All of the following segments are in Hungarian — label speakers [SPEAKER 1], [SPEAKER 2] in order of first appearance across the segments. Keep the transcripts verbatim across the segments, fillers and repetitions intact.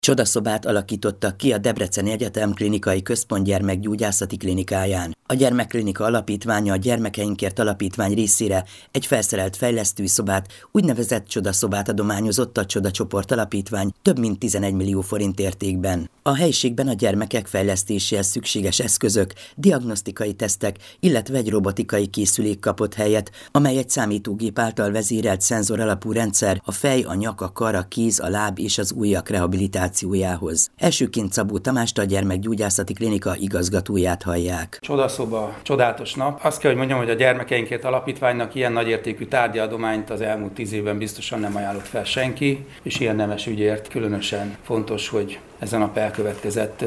[SPEAKER 1] Csodaszobát alakítottak ki a Debreceni Egyetem Klinikai Központ gyermekgyógyászati klinikáján. A Gyermekklinika Alapítványa a Gyermekeinkért Alapítvány részére egy felszerelt fejlesztőszobát, úgynevezett csodaszobát adományozott a Csodacsoport Alapítvány több mint tizenegy millió forint értékben. A helyiségben a gyermekek fejlesztéséhez szükséges eszközök, diagnosztikai tesztek, illetve egy robotikai készülék kapott helyet, amely egy számítógép által vezérelt szenzor alapú rendszer a fej, a nyak, a kar, a kéz, a láb és az ujjak rehabilitációjához. Elsőként Szabó Tamást, a Gyermekgyógyászati Klinika igazgatóját hallják.
[SPEAKER 2] Csodaszoba, csodálatos nap. Azt kell, hogy mondjam, hogy a Gyermekeinkért Alapítványnak ilyen nagyértékű tárgyadományt az elmúlt tíz évben biztosan nem ajánlott fel senki, és ilyen nemes ügyért különösen fontos, hogy ezen a elkövetkezett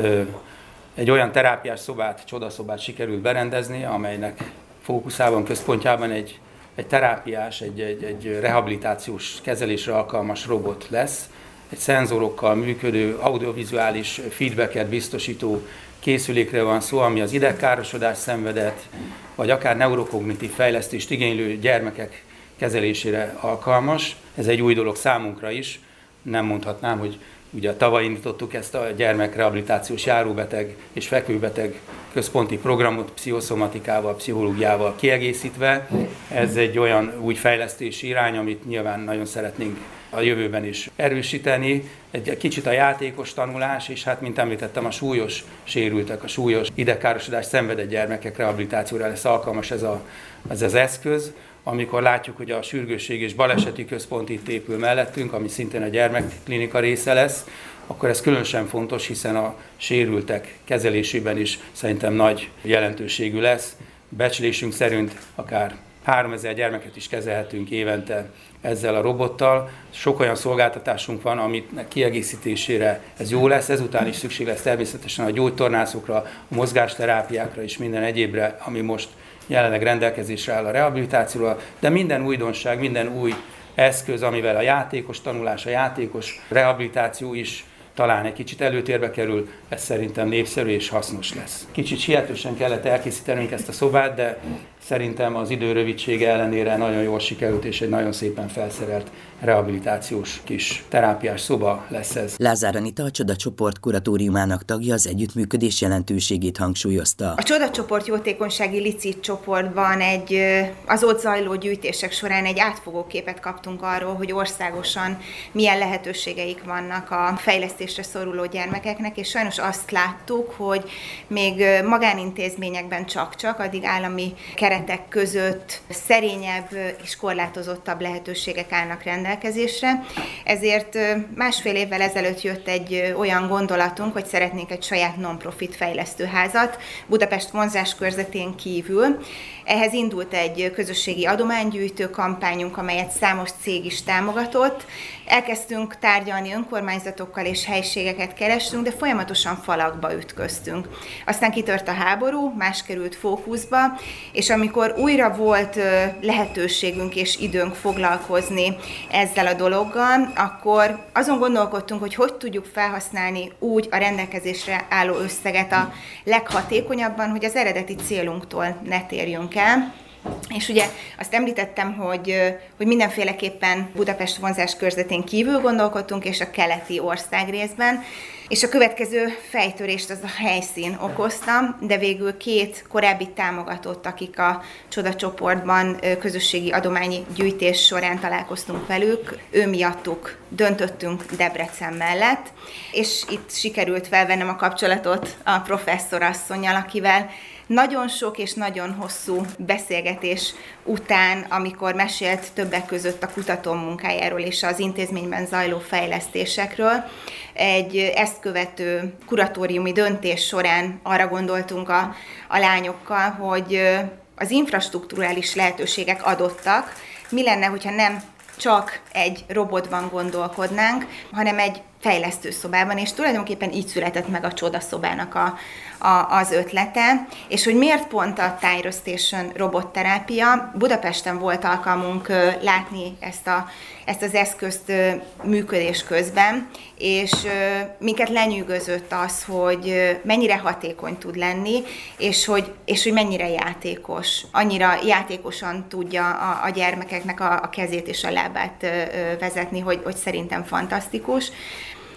[SPEAKER 2] egy olyan terápiás szobát, csodaszobát sikerült berendezni, amelynek fókuszában, központjában egy, egy terápiás, egy, egy, egy rehabilitációs kezelésre alkalmas robot lesz, egy szenzorokkal működő, audiovizuális feedbacket biztosító készülékre van szó, ami az idegkárosodást szenvedett, vagy akár neurokognitív fejlesztést igénylő gyermekek kezelésére alkalmas. Ez egy új dolog számunkra is. Nem mondhatnám, hogy ugye tavaly indítottuk ezt a gyermekrehabilitációs járóbeteg és fekvőbeteg központi programot pszichoszomatikával, pszichológiával kiegészítve. Ez egy olyan új fejlesztési irány, amit nyilván nagyon szeretnénk a jövőben is erősíteni. Egy kicsit a játékos tanulás, és hát, mint említettem, a súlyos sérültek, a súlyos idegkárosodást szenvedett gyermekek rehabilitációra lesz alkalmas ez, a, ez az eszköz. Amikor látjuk, hogy a sürgősség és baleseti központ itt épül mellettünk, ami szintén a gyermekklinika része lesz, akkor ez különösen fontos, hiszen a sérültek kezelésében is szerintem nagy jelentőségű lesz. Becslésünk szerint akár háromezer gyermeket is kezelhetünk évente ezzel a robottal. Sok olyan szolgáltatásunk van, amit kiegészítésére ez jó lesz, ezután is szükség lesz természetesen a gyógytornászokra, a mozgásterápiákra és minden egyébre, ami most jelenleg rendelkezésre áll a rehabilitációra, de minden újdonság, minden új eszköz, amivel a játékos tanulás, a játékos rehabilitáció is talán egy kicsit előtérbe kerül, ez szerintem népszerű és hasznos lesz. Kicsit sietősen kellett elkészítenünk ezt a szobát, de szerintem az idő rövidsége ellenére nagyon jól sikerült, és egy nagyon szépen felszerelt rehabilitációs kis terápiás szoba lesz ez.
[SPEAKER 1] Lázár Anita, a Csodacsoport kuratóriumának tagja, az együttműködés jelentőségét hangsúlyozta.
[SPEAKER 3] A Csodacsoport jótékonysági licit csoportban egy, az ott zajló gyűjtések során egy átfogó képet kaptunk arról, hogy országosan milyen lehetőségeik vannak a fejlesztésre szoruló gyermekeknek, és sajnos azt láttuk, hogy még magánintézményekben csak-csak, addig állami keretek között szerényebb és korlátozottabb lehetőségek állnak rendelkezésre. Ezért másfél évvel ezelőtt jött egy olyan gondolatunk, hogy szeretnénk egy saját non-profit fejlesztőházat Budapest vonzáskörzetén kívül. Ehhez indult egy közösségi adománygyűjtő kampányunk, amelyet számos cég is támogatott. Elkezdtünk tárgyalni önkormányzatokkal és helységeket kerestünk, de folyamatosan falakba ütköztünk. Aztán kitört a háború, más került fókuszba, és amikor újra volt lehetőségünk és időnk foglalkozni ezzel a dologgal, akkor azon gondolkodtunk, hogy hogy tudjuk felhasználni úgy a rendelkezésre álló összeget a leghatékonyabban, hogy az eredeti célunktól ne térjünk el. És ugye azt említettem, hogy, hogy mindenféleképpen Budapest vonzáskörzetén kívül gondolkodtunk, és a keleti országrészben, és a következő fejtörést az a helyszín okozta, de végül két korábbi támogatót, akik a Csodacsoportban közösségi adományi gyűjtés során találkoztunk velük, ő miattuk döntöttünk Debrecen mellett, és itt sikerült felvennem a kapcsolatot a professzorasszonnyal, akivel nagyon sok és nagyon hosszú beszélgetés után, amikor mesélt többek között a kutatómunkájáról és az intézményben zajló fejlesztésekről, egy ezt követő kuratóriumi döntés során arra gondoltunk a, a lányokkal, hogy az infrastrukturális lehetőségek adottak, mi lenne, hogyha nem csak egy robotban gondolkodnánk, hanem egy fejlesztőszobában, és tulajdonképpen így született meg a Csodaszobának a, a, az ötlete, és hogy miért pont a Thyro Station robotterápia. Budapesten volt alkalmunk látni ezt, a, ezt az eszközt működés közben, és minket lenyűgözött az, hogy mennyire hatékony tud lenni, és hogy, és hogy mennyire játékos. Annyira játékosan tudja a, a gyermekeknek a, a kezét és a lábát vezetni, hogy, hogy szerintem fantasztikus.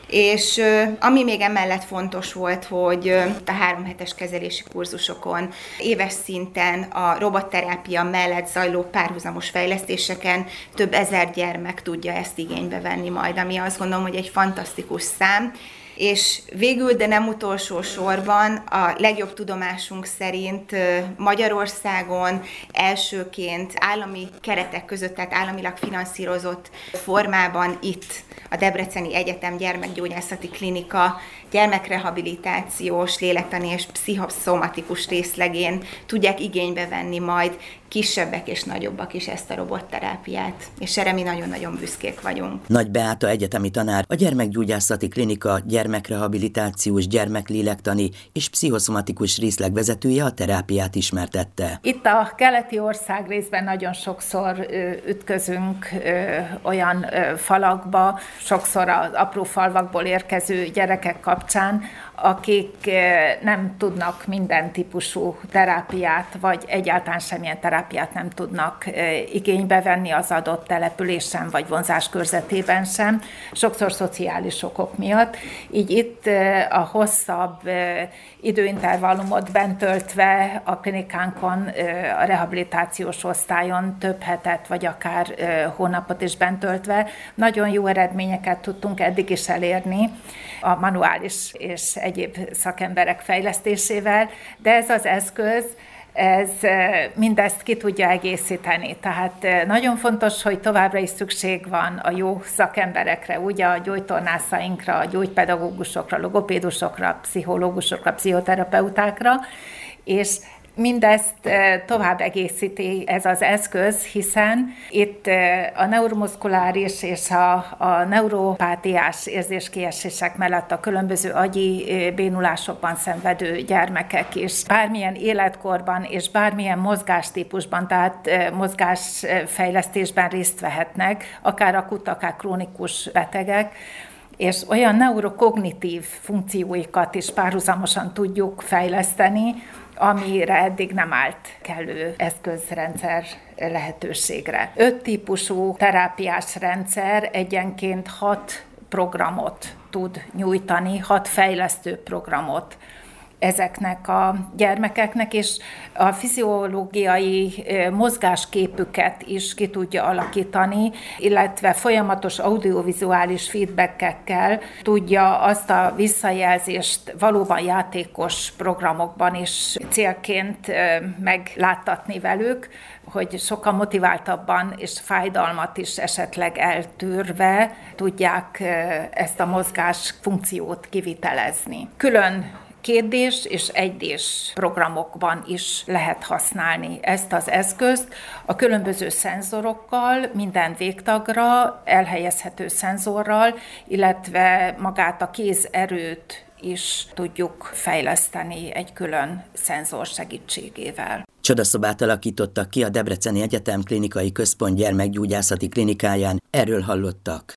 [SPEAKER 3] És ami még emellett fontos volt, hogy a három hetes kezelési kurzusokon éves szinten a robotterápia mellett zajló párhuzamos fejlesztéseken több ezer gyermek tudja ezt igénybe venni majd, ami azt gondolom, hogy egy fantasztikus szám. És végül, de nem utolsó sorban, a legjobb tudomásunk szerint Magyarországon elsőként állami keretek között, tehát államilag finanszírozott formában itt a Debreceni Egyetem Gyermekgyógyászati Klinika gyermekrehabilitációs, lélektani és pszichoszomatikus részlegén tudják igénybe venni majd kisebbek és nagyobbak is ezt a robotterápiát, és erre mi nagyon-nagyon büszkék vagyunk.
[SPEAKER 1] Nagy Beáta egyetemi tanár, a Gyermekgyógyászati Klinika gyermekrehabilitációs, gyermeklélektani és pszichoszomatikus részleg vezetője a terápiát ismertette.
[SPEAKER 4] Itt a keleti országrészben nagyon sokszor ö, ütközünk ö, olyan ö, falakba, sokszor az apró falvakból érkező gyerekek kapcsán, akik nem tudnak minden típusú terápiát, vagy egyáltalán semmilyen terápiát nem tudnak igénybe venni az adott településen, vagy vonzás körzetében sem, sokszor szociális okok miatt. Így itt a hosszabb időintervallumot bent töltve a klinikánkon, a rehabilitációs osztályon több hetet, vagy akár hónapot is bent töltve nagyon jó eredményeket tudtunk eddig is elérni a manuális és egyéb szakemberek fejlesztésével, de ez az eszköz, ez mindezt ki tudja egészíteni. Tehát nagyon fontos, hogy továbbra is szükség van a jó szakemberekre, úgy a gyógytornászainkra, a gyógypedagógusokra, logopédusokra, pszichológusokra, pszichoterapeutákra, és mindezt tovább egészíti ez az eszköz, hiszen itt a neuromuszkuláris és a, a neuropátiás érzéskiesések mellett a különböző agyi bénulásokban szenvedő gyermekek is bármilyen életkorban és bármilyen mozgástípusban, tehát mozgásfejlesztésben részt vehetnek, akár akut, akár krónikus betegek, és olyan neurokognitív funkcióikat is párhuzamosan tudjuk fejleszteni, amire eddig nem állt kellő eszközrendszer lehetőségre. Öt típusú terápiás rendszer egyenként hat programot tud nyújtani, hat fejlesztő programot ezeknek a gyermekeknek, és a fiziológiai mozgásképüket is ki tudja alakítani, illetve folyamatos audiovizuális feedbackekkel tudja azt a visszajelzést valóban játékos programokban is célként megláttatni velük, hogy sokkal motiváltabban és fájdalmat is esetleg eltűrve tudják ezt a mozgás funkciót kivitelezni. Külön kétdés és egydés programokban is lehet használni ezt az eszközt. A különböző szenzorokkal, minden végtagra elhelyezhető szenzorral, illetve magát a kézerőt is tudjuk fejleszteni egy külön szenzor segítségével.
[SPEAKER 1] Csodaszobát alakítottak ki a Debreceni Egyetem Klinikai Központ Gyermekgyógyászati Klinikáján, erről hallottak.